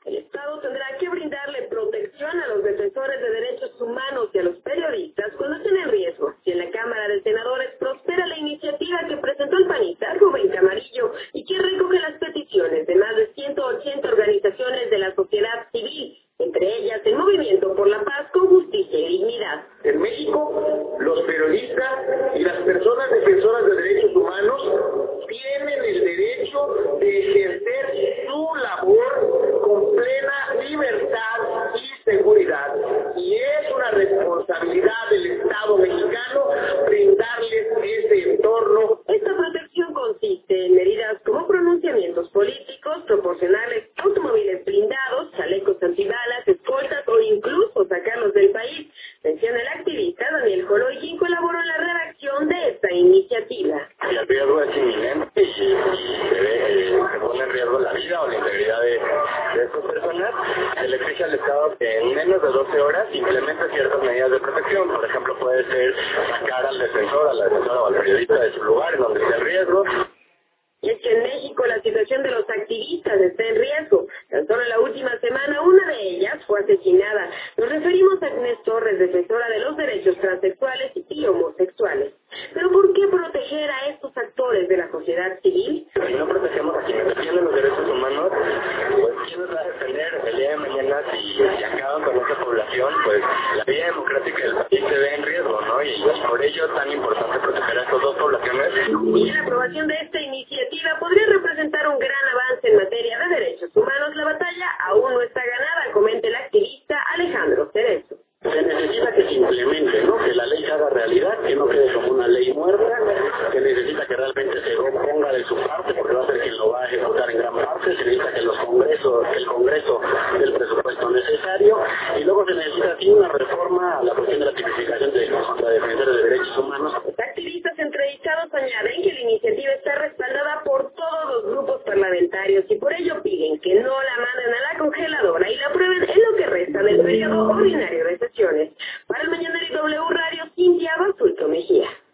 El Estado tendrá que brindarle protección a los defensores de derechos humanos y a los periodistas cuando estén en riesgo. Si en la Cámara de Senadores prospera la iniciativa que presentó el panista Rubén Camarillo y que recoge las peticiones de más de 180 organizaciones de la sociedad civil, entre ellas el Movimiento por la Paz con Justicia y Dignidad. En México, los periodistas y las personas defensoras de derechos humanos tienen el derecho de ejercer su labor con plena libertad y seguridad. Y es una responsabilidad del Estado mexicano brindarles ese entorno. Esta protección consiste en medidas como pronunciamientos políticos, proporcionarles automóviles blindados, chalecos antibalas, escoltas o incluso sacarlos del país, menciona el activista Daniel Joroy, quien colaboró en la redacción de esta iniciativa. El riesgo es inminente y se pone en riesgo la vida o la integridad de estas personas. Se le exige al Estado que en menos de 12 horas implemente ciertas medidas de protección. Por ejemplo, puede ser sacar al defensor, a la defensora o al periodista de su lugar en donde esté el riesgo. Y es que en México la situación de los activistas está en riesgo. Tan solo en la última semana una de ellas fue asesinada. Nos referimos a Agnès Torres, defensora de los derechos transexuales y homosexuales. Pero ¿por qué proteger a estos actores de la sociedad civil? Si no protegemos a quienes defienden los derechos humanos, pues ¿quién nos va a defender el día de mañana si acaban con esta población? Pues la vida democrática del país se ve en riesgo, ¿no? Y por ello es tan importante proteger a estas dos poblaciones. Y la aprobación de esta iniciativa podría representar un gran avance en materia de derechos humanos. La batalla aún no está ganada, comenta el activista Alejandro Cerezo. Se necesita que se implemente, ¿no? Que la ley se haga realidad, que no quede como una ley muerta, se necesita que realmente se ponga de su parte, porque va a ser quien lo va a ejecutar en gran parte, se necesita que el Congreso dé el presupuesto necesario, y luego se necesita así una reforma a la cuestión de la tipificación de la defensa de derechos humanos. Los activistas entrevistados añaden que la iniciativa está respaldada por todos los grupos parlamentarios y por ello piden que no la manden a la congeladora y la aprueben en lo que resta del periodo ordinario de sesiones. Para el Mañanero y W Radio, Cintia Basulto Mejía.